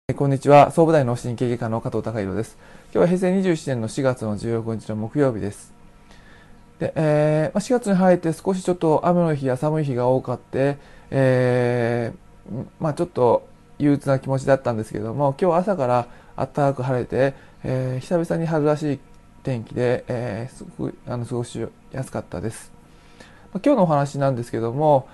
こんにちは。総武大脳神経外科の加藤孝弘です。今日は平成27年の4月の16日の木曜日です。で、4月に入って少しちょっと雨の日や寒い日が多かって、ちょっと憂鬱な気持ちだったんですけれども、今日朝から暖かく晴れて、久々に春らしい天気で、すごく過ごしやすかったです。今日のお話なんですけども、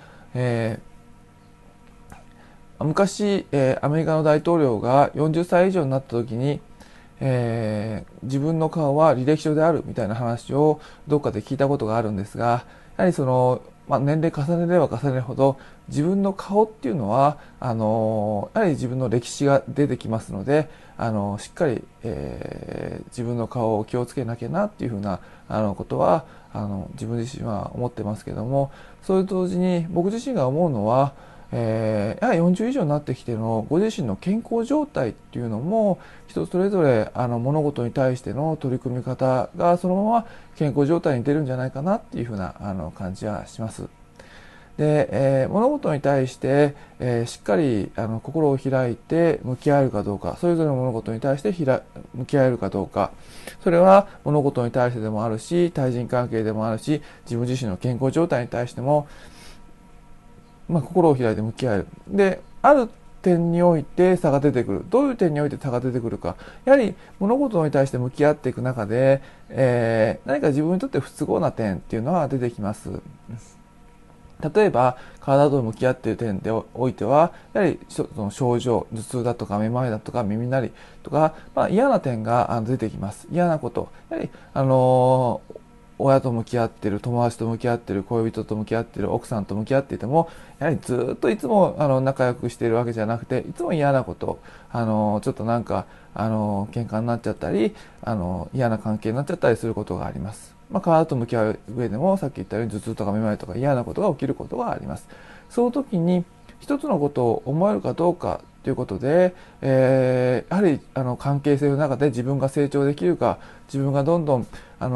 昔、アメリカの大統領が40歳以上になった時に、自分の顔は履歴書であるみたいな話をどっかで聞いたことがあるんですが、やはり年齢重ねれば重ねるほど自分の顔っていうのはやはり自分の歴史が出てきますので、しっかり、自分の顔を気をつけなきゃなっていうふうなことは自分自身は思ってますけども、それと同時に僕自身が思うのは、やはり40以上になってきてのご自身の健康状態っていうのも人それぞれ物事に対しての取り組み方がそのまま健康状態に出るんじゃないかなっていうふうな感じはします。で、物事に対して、しっかり心を開いて向き合えるかどうか、それぞれの物事に対して向き合えるかどうか、それは物事に対してでもあるし、対人関係でもあるし、自分自身の健康状態に対しても心を開いて向き合える。で、ある点において差が出てくる。どういう点において差が出てくるか。やはり物事に対して向き合っていく中で、何か自分にとって不都合な点っていうのは出てきます。例えば、体と向き合っている点でおいては、やはりその症状、頭痛だとかめまいだとか耳鳴りとか、嫌な点が出てきます。嫌なこと。やはり、親と向き合っている、友達と向き合っている、恋人と向き合っている、奥さんと向き合っていても、やはりずっといつも仲良くしているわけじゃなくて、いつも嫌なこと、ちょっと喧嘩になっちゃったり、嫌な関係になっちゃったりすることがあります。体と向き合う上でも、さっき言ったように頭痛とかめまいとか嫌なことが起きることがあります。その時に、一つのことを思えるかどうかということで、やはり関係性の中で自分が成長できるか、自分がどんどん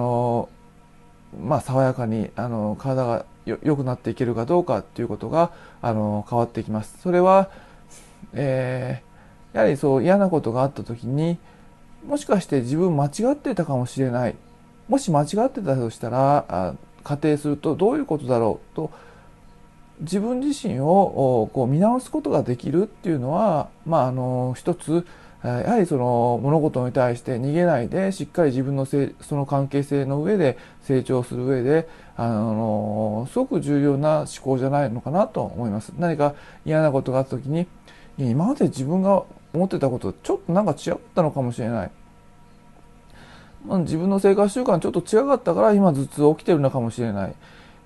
爽やかに体が良くなっていけるかどうかっていうことが変わってきます。それは、やはりそう嫌なことがあった時に、もしかして自分間違ってたかもしれない。もし間違ってたとしたら、仮定するとどういうことだろうと、自分自身をこう見直すことができるっていうのは、一つ、やはりその物事に対して逃げないで、しっかり自分のその関係性の上で成長する上で、すごく重要な思考じゃないのかなと思います。何か嫌なことがあった時に、今まで自分が思ってたこととちょっと違ったのかもしれない。自分の生活習慣ちょっと違かったから今頭痛起きてるのかもしれない。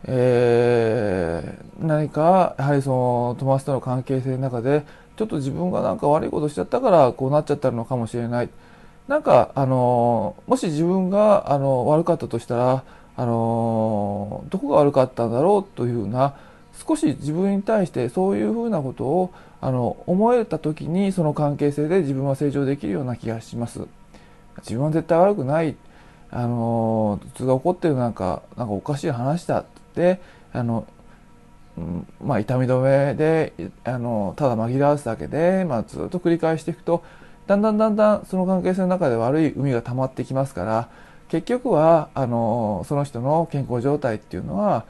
何かやはりその友達との関係性の中でちょっと自分が悪いことしちゃったからこうなっちゃったのかもしれない。もし自分が悪かったとしたらどこが悪かったんだろうというふうな、少し自分に対してそういうふうなことを思えた時に、その関係性で自分は成長できるような気がします。自分は絶対悪くない、頭痛が起こってるおかしい話だって痛み止めでただ紛らわすだけで、ずっと繰り返していくと、だんだんその関係性の中で悪い膿が溜まってきますから、結局はその人の健康状態っていうのは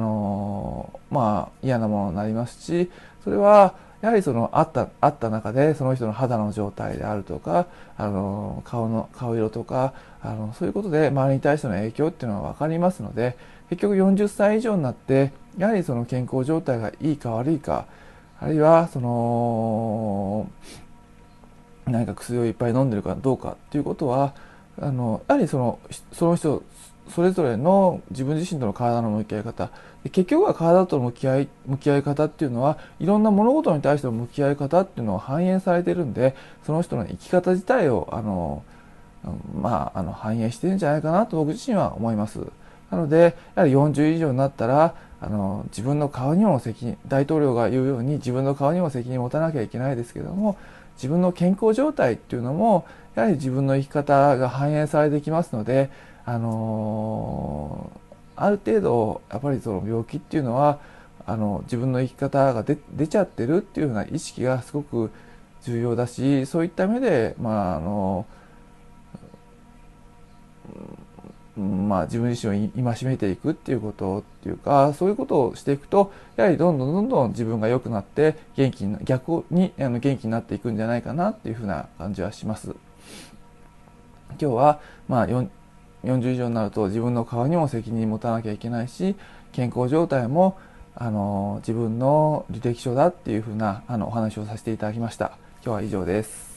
嫌なものになりますし、それはやはりあった中でその人の肌の状態であるとか顔色とかそういうことで周りに対しての影響っていうのは分かりますので、結局40歳以上になってやはりその健康状態がいいか悪いか、あるいは何か薬をいっぱい飲んでるかどうかっていうことはやはりその人それぞれの自分自身との体の向き合い方、結局は体との向き合い方っていうのはいろんな物事に対しての向き合い方っていうのを反映されているんで、その人の生き方自体を反映してるんじゃないかなと僕自身は思います。なのでやはり40以上になったら自分の顔にも責任、大統領が言うように自分の顔にも責任を持たなきゃいけないですけども、自分の健康状態っていうのもやはり自分の生き方が反映されてきますので、ある程度やっぱりその病気っていうのは自分の生き方が出ちゃってるっていうような意識がすごく重要だし、そういった目で、自分自身を戒めていくっていうことっていうか、そういうことをしていくと、やはりどんどんどんどん自分が良くなって逆に元気になっていくんじゃないかなっていうふうな感じはします。今日は、40以上になると自分の顔にも責任持たなきゃいけないし、健康状態も自分の履歴書だっていうふうなお話をさせていただきました。今日は以上です。